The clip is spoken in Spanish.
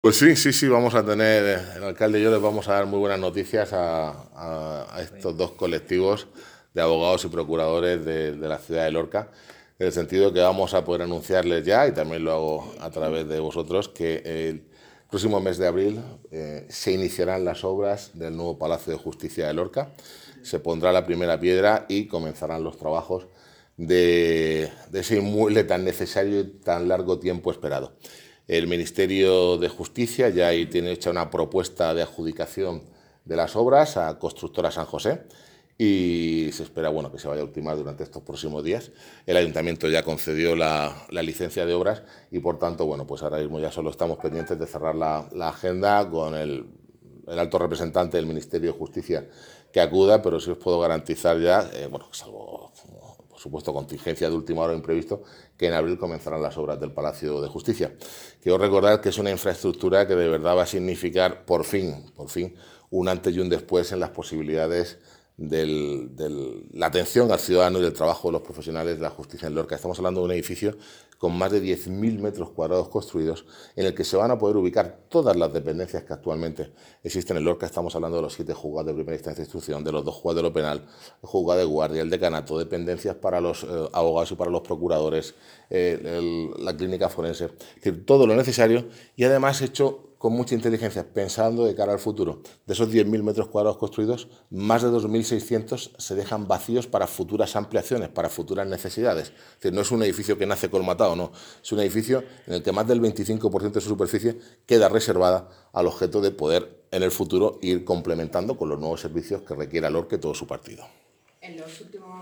Pues sí, vamos a tener, el alcalde y yo les vamos a dar muy buenas noticias a estos dos colectivos de abogados y procuradores de la ciudad de Lorca, en el sentido que vamos a poder anunciarles ya, y también lo hago a través de vosotros, que el próximo mes de abril se iniciarán las obras del nuevo Palacio de Justicia de Lorca, se pondrá la primera piedra y comenzarán los trabajos de ese inmueble tan necesario y tan largo tiempo esperado. El Ministerio de Justicia ya ahí tiene hecha una propuesta de adjudicación de las obras a Constructora San José y se espera que se vaya a ultimar durante estos próximos días. El Ayuntamiento ya concedió la licencia de obras y, por tanto, pues ahora mismo ya solo estamos pendientes de cerrar la agenda con el alto representante del Ministerio de Justicia que acuda, pero sí os puedo garantizar ya, salvo por supuesto contingencia de última hora imprevisto, que en abril comenzarán las obras del Palacio de Justicia. Quiero recordar que es una infraestructura que de verdad va a significar por fin, un antes y un después en las posibilidades de la atención al ciudadano y del trabajo de los profesionales de la justicia en Lorca. Estamos hablando de un edificio con más de 10.000 metros cuadrados construidos, en el que se van a poder ubicar todas las dependencias que actualmente existen en Lorca. Estamos hablando de los 7 juzgados de primera instancia de instrucción, de los 2 juzgados de lo penal, el juzgado de guardia, el decanato, dependencias para los abogados y para los procuradores, la clínica forense, es decir, todo lo necesario, y además hecho con mucha inteligencia, pensando de cara al futuro. De esos 10.000 metros cuadrados construidos, más de 2.600 se dejan vacíos para futuras ampliaciones, para futuras necesidades. Es decir, no es un edificio que nace colmatado, no. Es un edificio en el que más del 25% de su superficie queda reservada al objeto de poder, en el futuro, ir complementando con los nuevos servicios que requiera Lorca y todo su partido. En los últimos